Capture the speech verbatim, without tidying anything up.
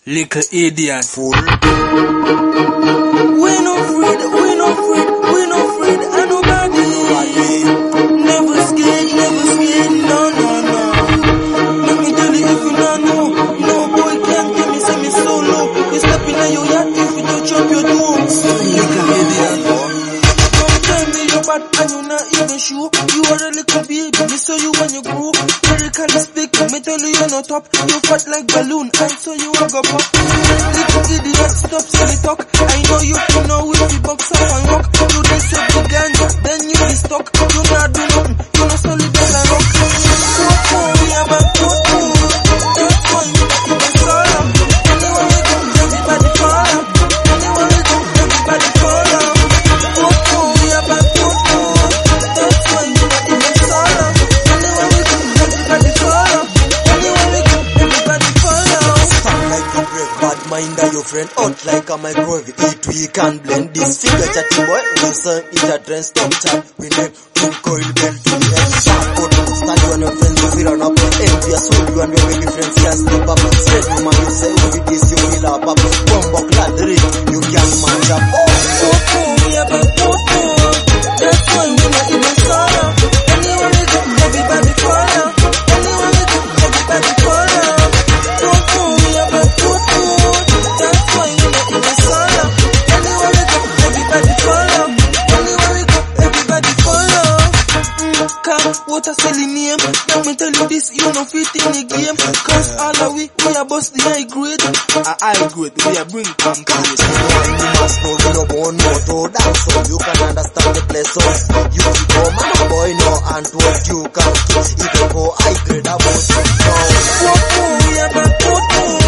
Little idiot. Fool. We no afraid, we no afraid, we no afraid of nobody. Never scared, never scared, no, no, no. Let me tell you if you don't know, no boy can't tell me, say me solo. We stepping on your yacht if you touch up your toes. Little idiot. Don't tell me you're bad and you're not even sure. You are a little baby, me saw you when you grew. Lyrically speaking, me tell you you're not top. You fat like balloon, I saw you a go pop. Little idiot, stop silly talk. I know you can know if you box up and rock. You dey set the ganja, then you be stuck. You not do nothing, you not solid as a rock. So cool, we are back to cool. That's why we not even solemn. Anywhere we go, everybody fall up. Anywhere we go, everybody fall up. So cool, we are back to cool. That's why we not even solemn. Anywhere we go, everybody fall up. Anywhere we go, everybody fall up. Stand like a brave, bad mind are your friend. Out like a microwave, eat we can blend. This figure chatty boy, listen, eat a trend, stop chat. We name King Coil Bell to the end. Sharp code, stand you and your friends, if we run up. Envious soul, you and your baby friends can't step up. Straight woman, you say, with this you will up up. Bomb up, lad, you can't match up. Oh, so cool, we are back to cool. That's why we not even solemn. Anywhere we go, everybody fall up. Anywhere we go, everybody fall up. So cool, we are back to cool. That's why we not even solemn. Anywhere we go, everybody fall up. Anywhere we go, everybody fall up. Mm, come, what a silly name. Let me tell you this, you no fit in the game. Cause all of we, we are bust the high grade. A high grade, we are bring from place. you must know you no born no to dance, so you can understand the place. So you go, mama boy, no, and what you can kiss. If you go high grade, I won't know. So cool, we are back to cool.